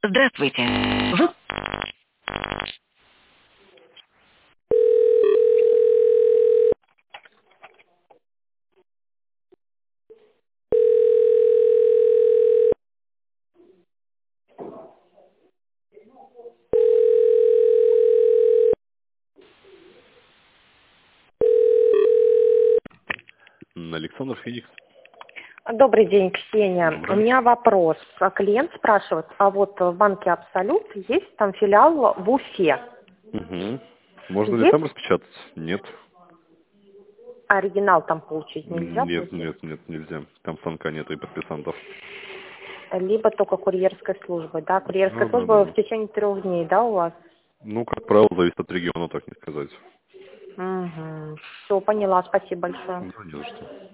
Здравствуйте. Вы... Александр Феникс. Добрый день, Ксения. У Добрый. меня вопрос. Клиент спрашивает, а вот в банке Абсолют есть там филиал в Уфе? Угу. Можно ли Есть? там распечатать? Нет. Оригинал там получить нельзя Нет, будет? нет, нет, нельзя. Там станка нету и подписантов. Либо только курьерской службой, да? Курьерская Ну, да, служба да. в течение 3 дней, да, у вас? Ну, как правило, зависит от региона, так не сказать. Угу. Все, поняла, спасибо большое. Да, не за что.